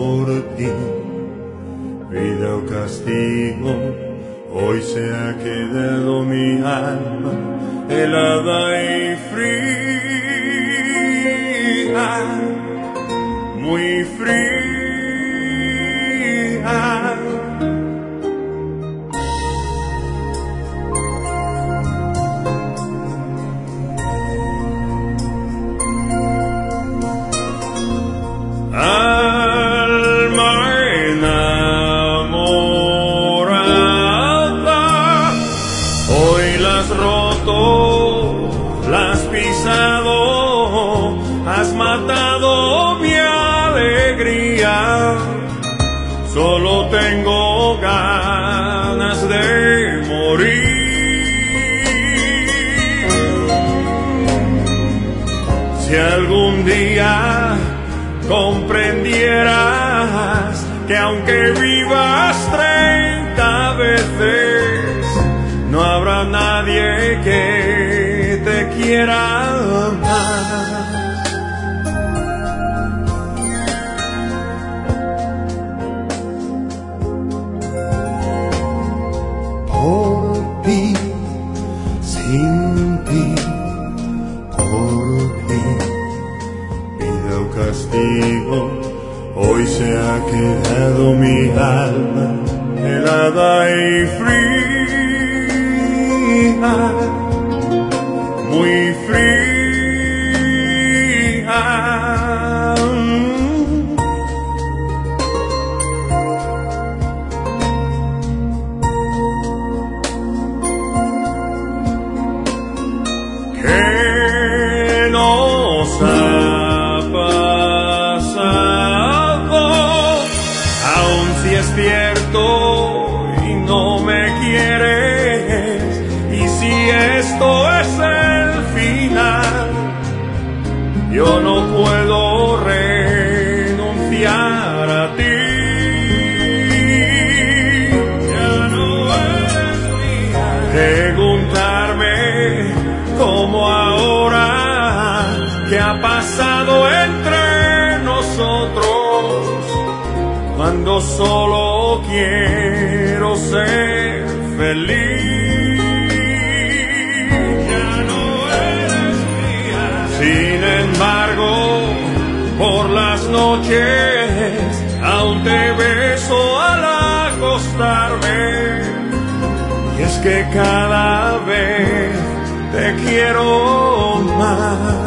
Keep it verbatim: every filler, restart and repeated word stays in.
por ti. Vida o castigo, hoy se ha quedado mi alma helada y fría, muy fría. Has matado mi alegría, solo tengo ganas de morir. Si algún día comprendieras que aunque vivas treinta veces, no habrá nadie que te quiera más. Por ti, sin ti, por ti, vida o castigo, hoy se ha quedado mi alma helada y fría, muy fría. ¿Qué nos ha pasado? Aun si es cierto y no me quieres, y si esto es el final, yo no puedo renunciar a ti. Ya no eres mía. Preguntarme cómo ahora que ha pasado entre nosotros, cuando solo quiero ser feliz. Ya no eres mía. Sin embargo, por las noches aún te beso al acostarme, y es que cada vez te quiero más.